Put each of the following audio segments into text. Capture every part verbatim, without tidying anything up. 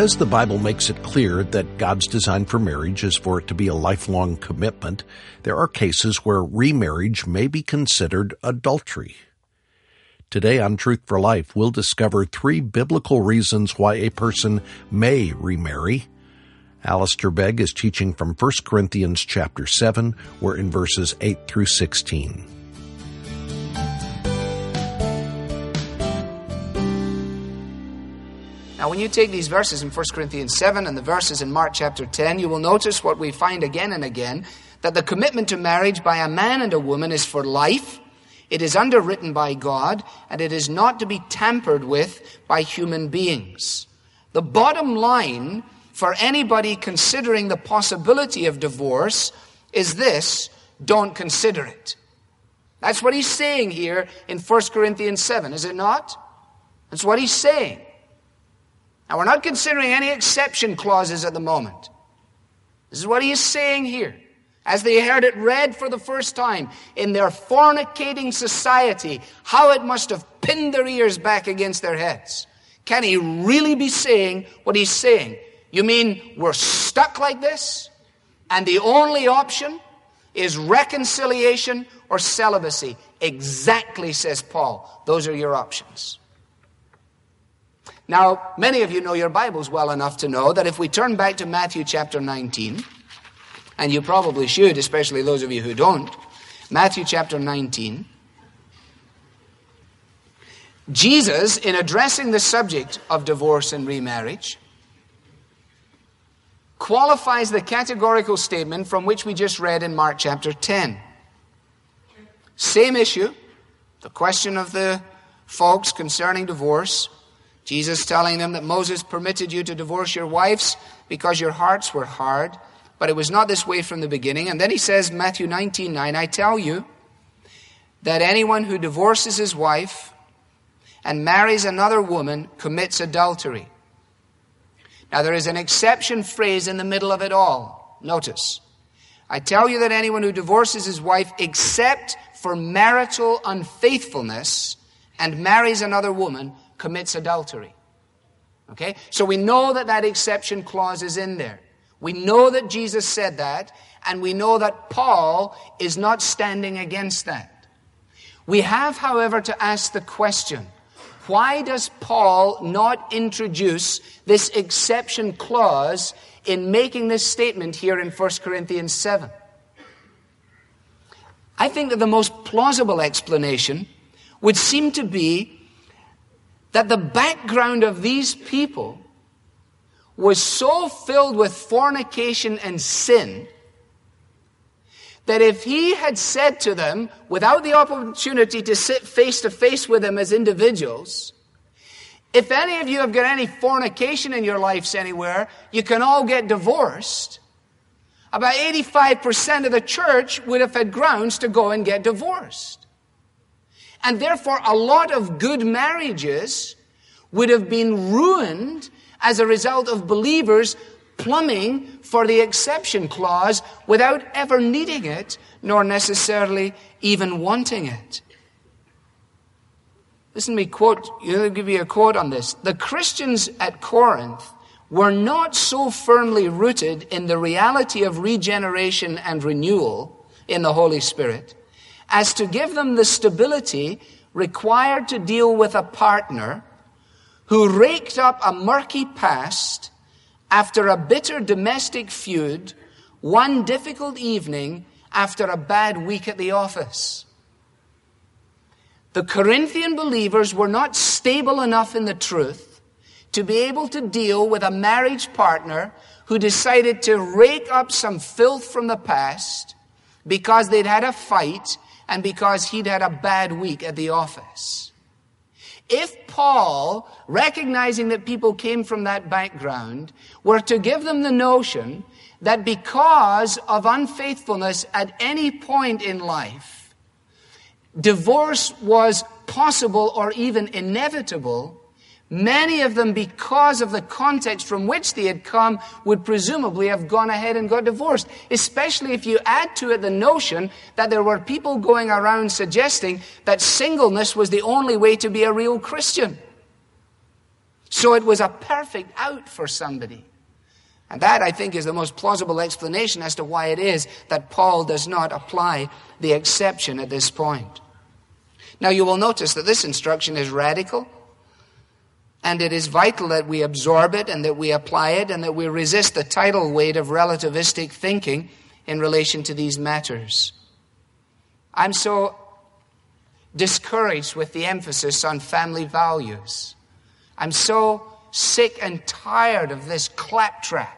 Because the Bible makes it clear that God's design for marriage is for it to be a lifelong commitment, there are cases where remarriage may be considered adultery. Today on Truth for Life, we'll discover three biblical reasons why a person may remarry. Alistair Begg is teaching from First Corinthians chapter seven. We're in verses eight through sixteen. Now, when you take these verses in First Corinthians seven and the verses in Mark chapter ten, you will notice what we find again and again, that the commitment to marriage by a man and a woman is for life, it is underwritten by God, and it is not to be tampered with by human beings. The bottom line for anybody considering the possibility of divorce is this: don't consider it. That's what he's saying here in First Corinthians seven, is it not? That's what he's saying. Now, we're not considering any exception clauses at the moment. This is what he is saying here. As they heard it read for the first time in their fornicating society, how it must have pinned their ears back against their heads. Can he really be saying what he's saying? You mean we're stuck like this? And the only option is reconciliation or celibacy? Exactly, says Paul. Those are your options. Now, many of you know your Bibles well enough to know that if we turn back to Matthew chapter nineteen, and you probably should, especially those of you who don't, Matthew chapter nineteen, Jesus, in addressing the subject of divorce and remarriage, qualifies the categorical statement from which we just read in Mark chapter ten. Same issue, the question of the folks concerning divorce. Jesus telling them that Moses permitted you to divorce your wives because your hearts were hard, but it was not this way from the beginning. And then he says, Matthew nineteen nine, I tell you that anyone who divorces his wife and marries another woman commits adultery. Now there is an exception phrase in the middle of it all. Notice, I tell you that anyone who divorces his wife except for marital unfaithfulness and marries another woman commits adultery. Okay? So we know that that exception clause is in there. We know that Jesus said that, and we know that Paul is not standing against that. We have, however, to ask the question, why does Paul not introduce this exception clause in making this statement here in First Corinthians seven? I think that the most plausible explanation would seem to be that the background of these people was so filled with fornication and sin that if he had said to them, without the opportunity to sit face to face with them as individuals, if any of you have got any fornication in your lives anywhere, you can all get divorced, about eighty-five percent of the church would have had grounds to go and get divorced. And therefore, a lot of good marriages would have been ruined as a result of believers plumbing for the exception clause without ever needing it, nor necessarily even wanting it. Listen to me quote, I'll give you a quote on this. The Christians at Corinth were not so firmly rooted in the reality of regeneration and renewal in the Holy Spirit as to give them the stability required to deal with a partner who raked up a murky past after a bitter domestic feud one difficult evening after a bad week at the office. The Corinthian believers were not stable enough in the truth to be able to deal with a marriage partner who decided to rake up some filth from the past because they'd had a fight and because he'd had a bad week at the office. If Paul, recognizing that people came from that background, were to give them the notion that because of unfaithfulness at any point in life, divorce was possible or even inevitable, many of them, because of the context from which they had come, would presumably have gone ahead and got divorced. Especially if you add to it the notion that there were people going around suggesting that singleness was the only way to be a real Christian. So it was a perfect out for somebody. And that, I think, is the most plausible explanation as to why it is that Paul does not apply the exception at this point. Now, you will notice that this instruction is radical, and it is vital that we absorb it and that we apply it and that we resist the tidal weight of relativistic thinking in relation to these matters. I'm so discouraged with the emphasis on family values. I'm so sick and tired of this claptrap.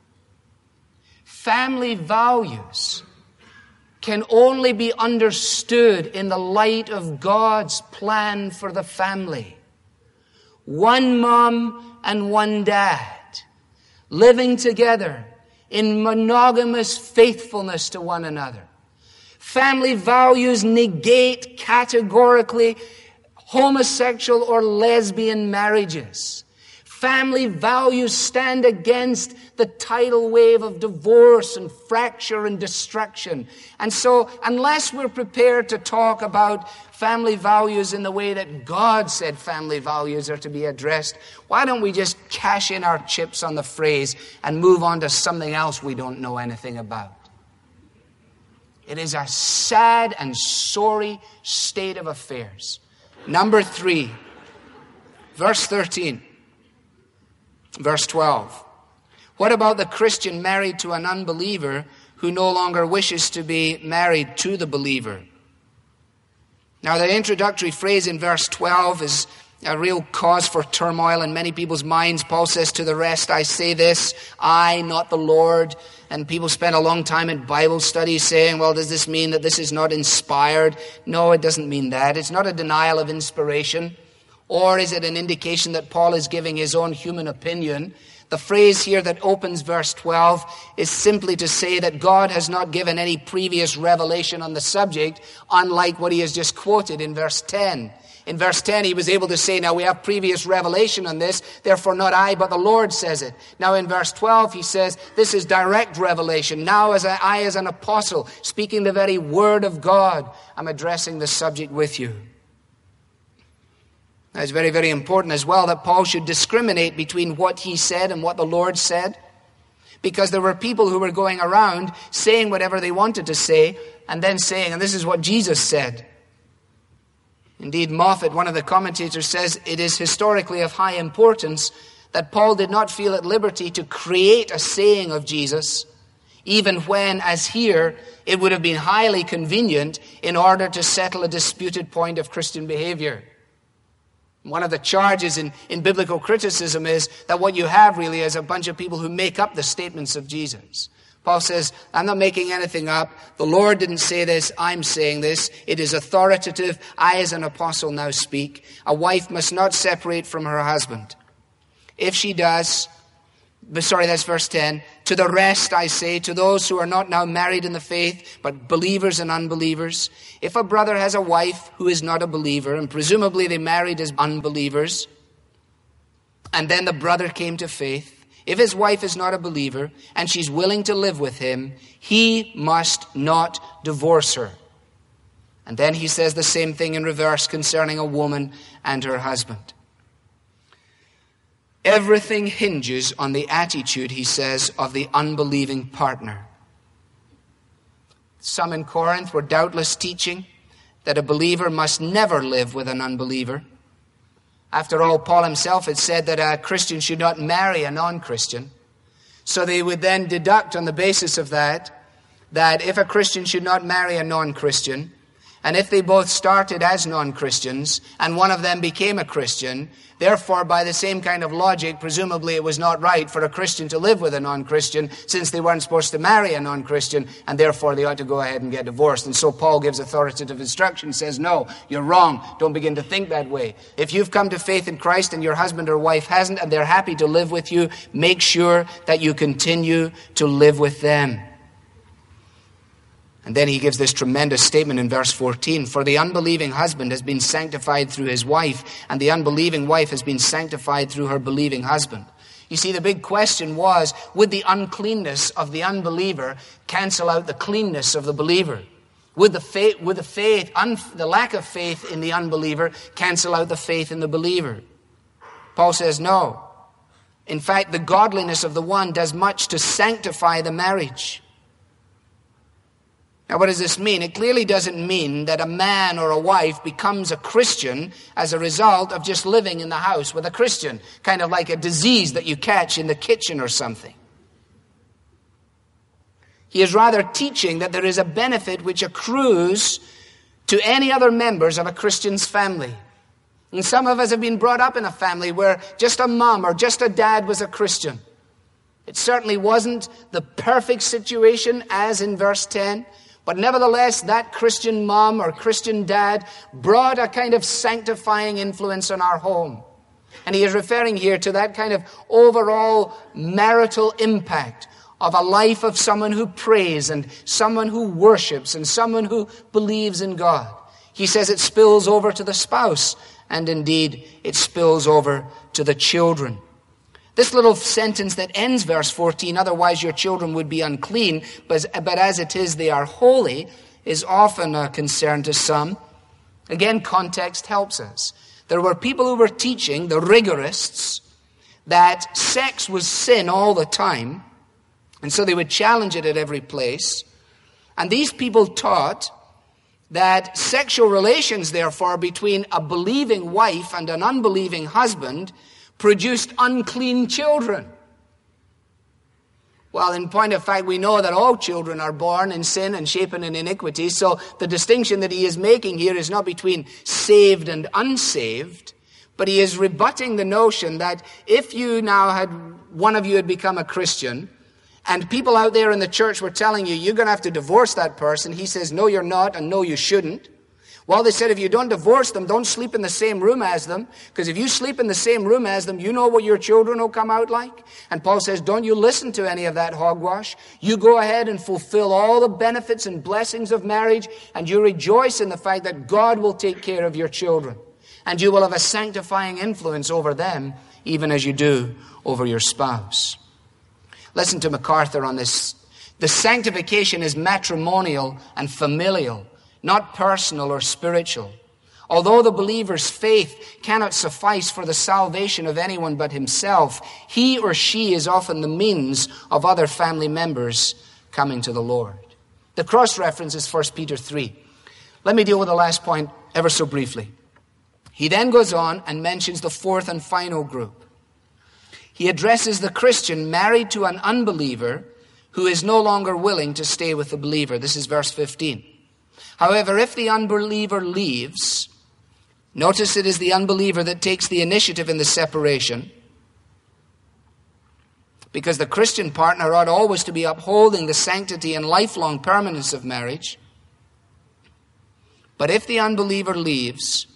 Family values can only be understood in the light of God's plan for the family. One mom and one dad living together in monogamous faithfulness to one another. Family values negate categorically homosexual or lesbian marriages. Family values stand against the tidal wave of divorce and fracture and destruction. And so, unless we're prepared to talk about family values in the way that God said family values are to be addressed, why don't we just cash in our chips on the phrase and move on to something else we don't know anything about? It is a sad and sorry state of affairs. Number three, verse thirteen. Verse twelve. What about the Christian married to an unbeliever who no longer wishes to be married to the believer? Now, the introductory phrase in verse twelve is a real cause for turmoil in many people's minds. Paul says, to the rest I say this, I, not the Lord. And people spend a long time in Bible studies saying, well, does this mean that this is not inspired? No, it doesn't mean that. It's not a denial of inspiration. Or is it an indication that Paul is giving his own human opinion? The phrase here that opens verse twelve is simply to say that God has not given any previous revelation on the subject, unlike what he has just quoted in verse ten. In verse ten, he was able to say, now we have previous revelation on this, therefore not I, but the Lord says it. Now in verse twelve, he says, this is direct revelation. Now as I, I as an apostle, speaking the very word of God, I'm addressing the subject with you. Now, it's very, very important as well that Paul should discriminate between what he said and what the Lord said, because there were people who were going around saying whatever they wanted to say and then saying, and this is what Jesus said. Indeed, Moffat, one of the commentators, says it is historically of high importance that Paul did not feel at liberty to create a saying of Jesus, even when, as here, it would have been highly convenient in order to settle a disputed point of Christian behavior. One of the charges in, in biblical criticism is that what you have really is a bunch of people who make up the statements of Jesus. Paul says, I'm not making anything up. The Lord didn't say this. I'm saying this. It is authoritative. I, as an apostle, now speak. A wife must not separate from her husband. If she does, sorry, that's verse ten. To the rest, I say, to those who are not now married in the faith, but believers and unbelievers, if a brother has a wife who is not a believer, and presumably they married as unbelievers, and then the brother came to faith, if his wife is not a believer and she's willing to live with him, he must not divorce her. And then he says the same thing in reverse concerning a woman and her husband. Everything hinges on the attitude, he says, of the unbelieving partner. Some in Corinth were doubtless teaching that a believer must never live with an unbeliever. After all, Paul himself had said that a Christian should not marry a non-Christian. So they would then deduct on the basis of that, that if a Christian should not marry a non-Christian, and if they both started as non-Christians, and one of them became a Christian, therefore, by the same kind of logic, presumably it was not right for a Christian to live with a non-Christian, since they weren't supposed to marry a non-Christian, and therefore they ought to go ahead and get divorced. And so Paul gives authoritative instruction, says, no, you're wrong. Don't begin to think that way. If you've come to faith in Christ and your husband or wife hasn't, and they're happy to live with you, make sure that you continue to live with them. And then he gives this tremendous statement in verse fourteen. For the unbelieving husband has been sanctified through his wife, and the unbelieving wife has been sanctified through her believing husband. You see, the big question was, would the uncleanness of the unbeliever cancel out the cleanness of the believer? Would the faith, would the faith, un, the lack of faith in the unbeliever cancel out the faith in the believer? Paul says no. In fact, the godliness of the one does much to sanctify the marriage. Now, what does this mean? It clearly doesn't mean that a man or a wife becomes a Christian as a result of just living in the house with a Christian, kind of like a disease that you catch in the kitchen or something. He is rather teaching that there is a benefit which accrues to any other members of a Christian's family. And some of us have been brought up in a family where just a mom or just a dad was a Christian. It certainly wasn't the perfect situation as in verse ten. But nevertheless, that Christian mom or Christian dad brought a kind of sanctifying influence on our home. And he is referring here to that kind of overall marital impact of a life of someone who prays and someone who worships and someone who believes in God. He says it spills over to the spouse, and indeed it spills over to the children. This little sentence that ends verse fourteen, otherwise your children would be unclean, but, but as it is they are holy, is often a concern to some. Again, context helps us. There were people who were teaching, the rigorists, that sex was sin all the time, and so they would challenge it at every place. And these people taught that sexual relations, therefore, between a believing wife and an unbelieving husband produced unclean children. Well, in point of fact, we know that all children are born in sin and shapen in iniquity, so the distinction that he is making here is not between saved and unsaved, but he is rebutting the notion that if you now had, one of you had become a Christian, and people out there in the church were telling you, you're going to have to divorce that person, he says, no, you're not, and no, you shouldn't. Well, they said, if you don't divorce them, don't sleep in the same room as them, because if you sleep in the same room as them, you know what your children will come out like. And Paul says, don't you listen to any of that hogwash. You go ahead and fulfill all the benefits and blessings of marriage, and you rejoice in the fact that God will take care of your children. And you will have a sanctifying influence over them, even as you do over your spouse. Listen to MacArthur on this. The sanctification is matrimonial and familial, not personal or spiritual. Although the believer's faith cannot suffice for the salvation of anyone but himself, he or she is often the means of other family members coming to the Lord. The cross-reference is First Peter three. Let me deal with the last point ever so briefly. He then goes on and mentions the fourth and final group. He addresses the Christian married to an unbeliever who is no longer willing to stay with the believer. This is verse fifteen. However, if the unbeliever leaves, notice it is the unbeliever that takes the initiative in the separation, because the Christian partner ought always to be upholding the sanctity and lifelong permanence of marriage. But if the unbeliever leaves,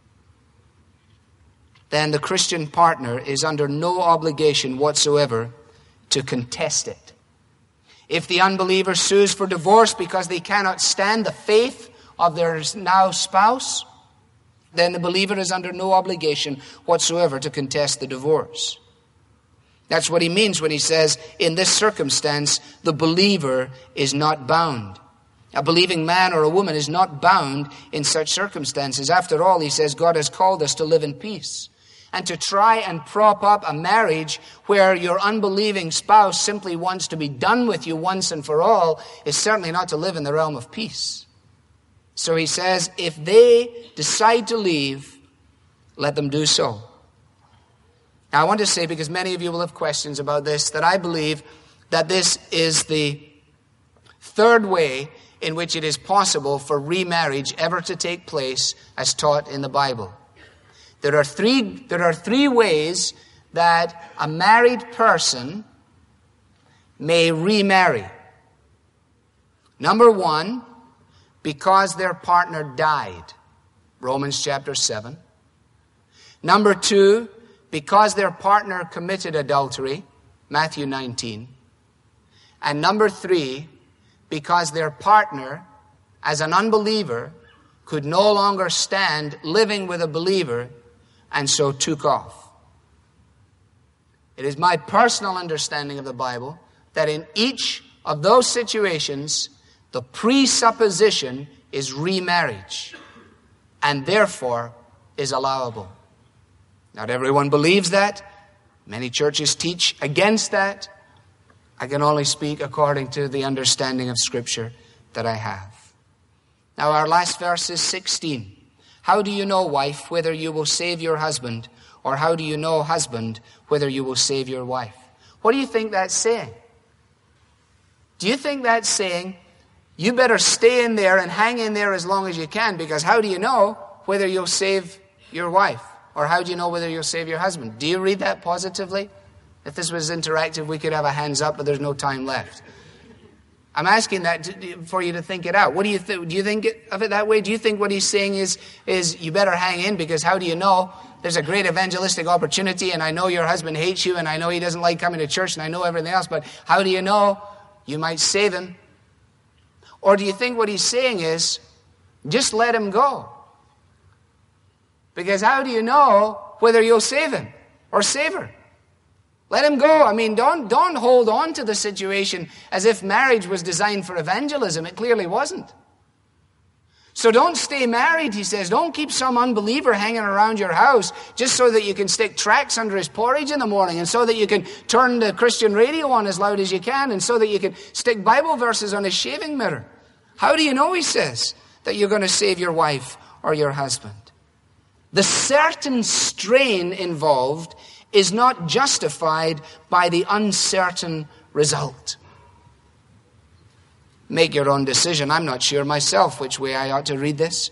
then the Christian partner is under no obligation whatsoever to contest it. If the unbeliever sues for divorce because they cannot stand the faith of their now spouse, then the believer is under no obligation whatsoever to contest the divorce. That's what he means when he says, in this circumstance, the believer is not bound. A believing man or a woman is not bound in such circumstances. After all, he says, God has called us to live in peace. And to try and prop up a marriage where your unbelieving spouse simply wants to be done with you once and for all is certainly not to live in the realm of peace. So he says, if they decide to leave, let them do so. Now I want to say, because many of you will have questions about this, that I believe that this is the third way in which it is possible for remarriage ever to take place as taught in the Bible. There are three, there are three ways that a married person may remarry. Number one, because their partner died. Romans chapter seven. Number two, because their partner committed adultery. Matthew nineteen. And number three, because their partner, as an unbeliever, could no longer stand living with a believer, and so took off. It is my personal understanding of the Bible that in each of those situations, the presupposition is remarriage, and therefore is allowable. Not everyone believes that. Many churches teach against that. I can only speak according to the understanding of Scripture that I have. Now our last verse is sixteen. How do you know, wife, whether you will save your husband? Or how do you know, husband, whether you will save your wife? What do you think that's saying? Do you think that's saying, you better stay in there and hang in there as long as you can, because how do you know whether you'll save your wife? Or how do you know whether you'll save your husband? Do you read that positively? If this was interactive, we could have a hands up, but there's no time left. I'm asking that to, for you to think it out. What do you think? Do you think of it that way? Do you think what he's saying is, is you better hang in, because how do you know? There's a great evangelistic opportunity, and I know your husband hates you, and I know he doesn't like coming to church, and I know everything else, but how do you know you might save him? Or do you think what he's saying is, just let him go? Because how do you know whether you'll save him or save her? Let him go. I mean, don't, don't hold on to the situation as if marriage was designed for evangelism. It clearly wasn't. So don't stay married, he says. Don't keep some unbeliever hanging around your house just so that you can stick tracts under his porridge in the morning, and so that you can turn the Christian radio on as loud as you can, and so that you can stick Bible verses on his shaving mirror. How do you know, he says, that you're going to save your wife or your husband? The certain strain involved is not justified by the uncertain result. Make your own decision. I'm not sure myself which way I ought to read this.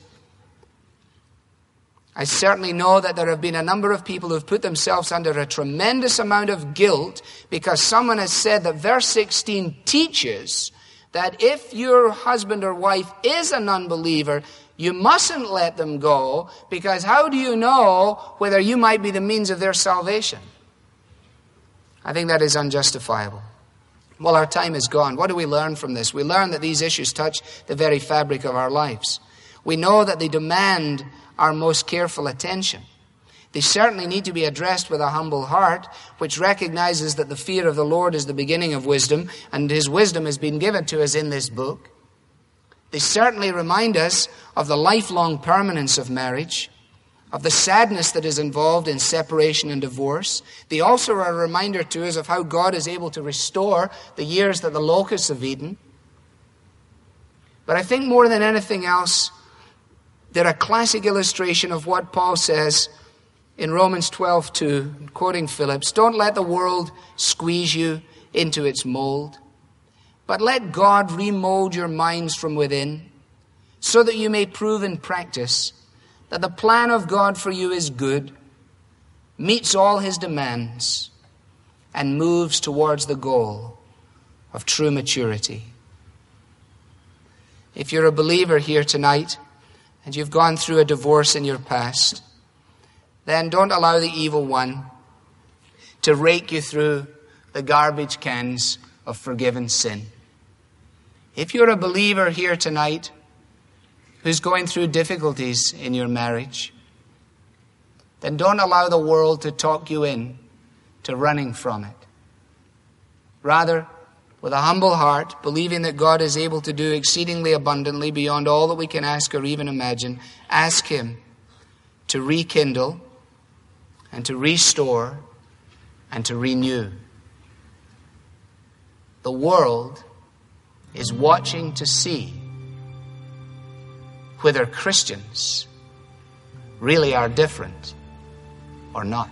I certainly know that there have been a number of people who have put themselves under a tremendous amount of guilt because someone has said that verse sixteen teaches that if your husband or wife is an unbeliever, you mustn't let them go, because how do you know whether you might be the means of their salvation? I think that is unjustifiable. Well, our time is gone. What do we learn from this? We learn that these issues touch the very fabric of our lives. We know that they demand our most careful attention. They certainly need to be addressed with a humble heart, which recognizes that the fear of the Lord is the beginning of wisdom, and his wisdom has been given to us in this book. They certainly remind us of the lifelong permanence of marriage, of the sadness that is involved in separation and divorce. They also are a reminder to us of how God is able to restore the years that the locusts have eaten. But I think more than anything else, they're a classic illustration of what Paul says in Romans twelve two, quoting Phillips, "Don't let the world squeeze you into its mold, but let God remold your minds from within, so that you may prove in practice that the plan of God for you is good, meets all his demands, and moves towards the goal of true maturity." If you're a believer here tonight, and you've gone through a divorce in your past, then don't allow the evil one to rake you through the garbage cans of forgiven sin. If you're a believer here tonight who's going through difficulties in your marriage, then don't allow the world to talk you in to running from it. Rather, with a humble heart, believing that God is able to do exceedingly abundantly beyond all that we can ask or even imagine, ask him to rekindle and to restore and to renew. The world is watching to see whether Christians really are different or not.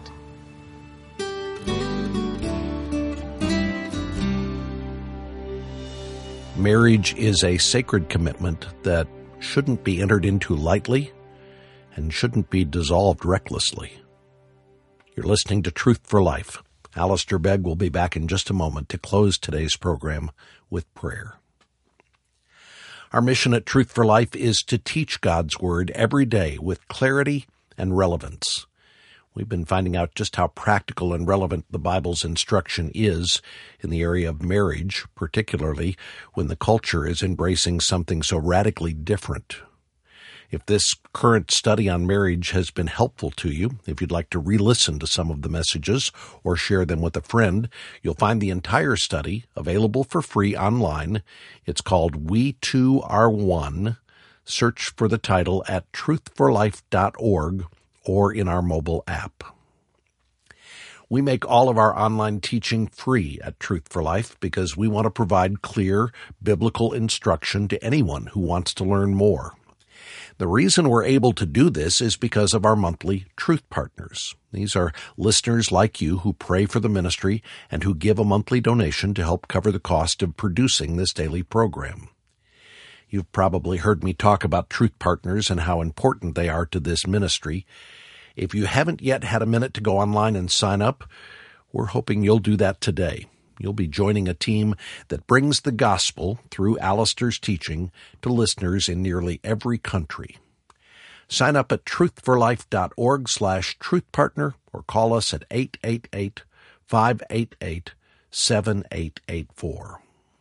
Marriage is a sacred commitment that shouldn't be entered into lightly and shouldn't be dissolved recklessly. You're listening to Truth for Life. Alistair Begg will be back in just a moment to close today's program with prayer. Our mission at Truth for Life is to teach God's Word every day with clarity and relevance. We've been finding out just how practical and relevant the Bible's instruction is in the area of marriage, particularly when the culture is embracing something so radically different. If this current study on marriage has been helpful to you, if you'd like to re-listen to some of the messages or share them with a friend, you'll find the entire study available for free online. It's called We Two Are One. Search for the title at truth for life dot org or in our mobile app. We make all of our online teaching free at Truth for Life because we want to provide clear biblical instruction to anyone who wants to learn more. The reason we're able to do this is because of our monthly Truth Partners. These are listeners like you who pray for the ministry and who give a monthly donation to help cover the cost of producing this daily program. You've probably heard me talk about Truth Partners and how important they are to this ministry. If you haven't yet had a minute to go online and sign up, we're hoping you'll do that today. You'll be joining a team that brings the gospel through Alistair's teaching to listeners in nearly every country. Sign up at truthforlife.org slash truthpartner or call us at eight eight eight, five eight eight, seven eight eight four.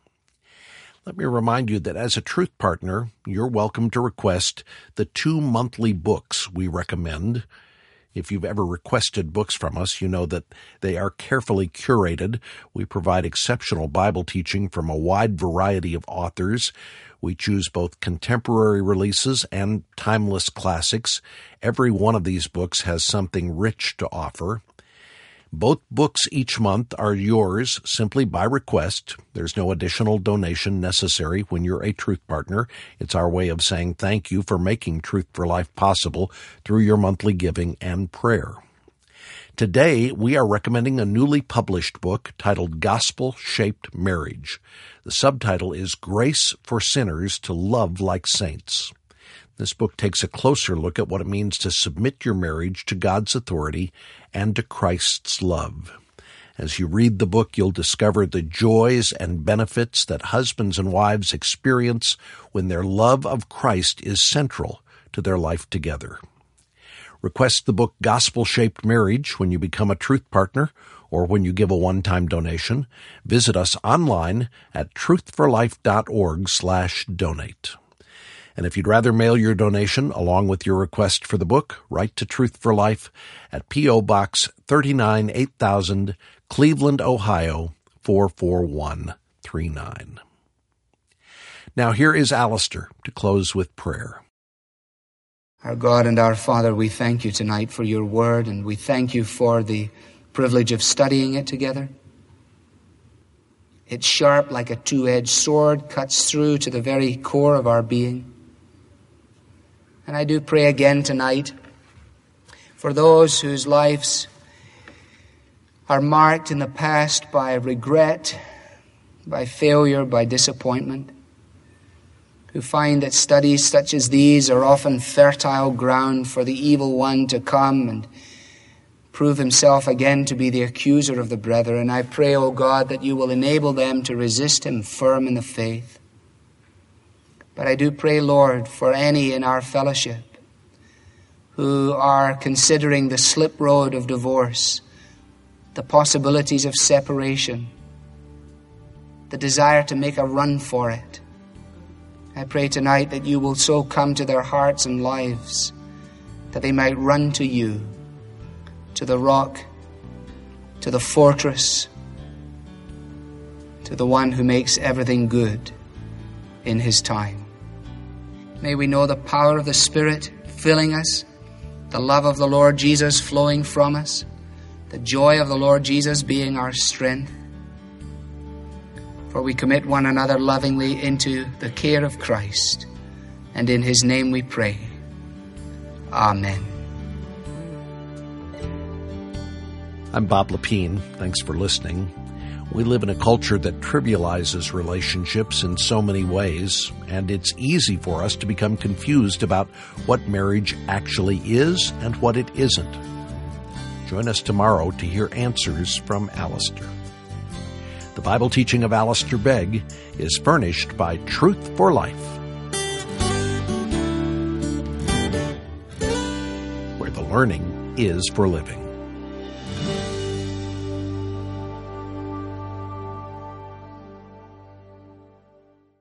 Let me remind you that as a Truth Partner, you're welcome to request the two monthly books we recommend. If you've ever requested books from us, you know that they are carefully curated. We provide exceptional Bible teaching from a wide variety of authors. We choose both contemporary releases and timeless classics. Every one of these books has something rich to offer. Both books each month are yours simply by request. There's no additional donation necessary when you're a Truth Partner. It's our way of saying thank you for making Truth for Life possible through your monthly giving and prayer. Today, we are recommending a newly published book titled Gospel-Shaped Marriage. The subtitle is Grace for Sinners to Love Like Saints. This book takes a closer look at what it means to submit your marriage to God's authority and to Christ's love. As you read the book, you'll discover the joys and benefits that husbands and wives experience when their love of Christ is central to their life together. Request the book Gospel-Shaped Marriage when you become a Truth Partner or when you give a one-time donation. Visit us online at truthforlife.org slash donate. And if you'd rather mail your donation along with your request for the book, write to Truth for Life at P O. Box thirty-nine, eight thousand, Cleveland, Ohio, four four one three nine. Now here is Alistair to close with prayer. Our God and our Father, we thank you tonight for your word, and we thank you for the privilege of studying it together. It's sharp like a two-edged sword, cuts through to the very core of our being. And I do pray again tonight for those whose lives are marked in the past by regret, by failure, by disappointment, who find that studies such as these are often fertile ground for the evil one to come and prove himself again to be the accuser of the brethren. I pray, O God, that you will enable them to resist him firm in the faith. But I do pray, Lord, for any in our fellowship who are considering the slip road of divorce, the possibilities of separation, the desire to make a run for it. I pray tonight that you will so come to their hearts and lives that they might run to you, to the rock, to the fortress, to the one who makes everything good in his time. May we know the power of the Spirit filling us, the love of the Lord Jesus flowing from us, the joy of the Lord Jesus being our strength. For we commit one another lovingly into the care of Christ, and in his name we pray. Amen. I'm Bob Lepine. Thanks for listening. We live in a culture that trivializes relationships in so many ways, and it's easy for us to become confused about what marriage actually is and what it isn't. Join us tomorrow to hear answers from Alistair. The Bible teaching of Alistair Begg is furnished by Truth for Life, where the learning is for living.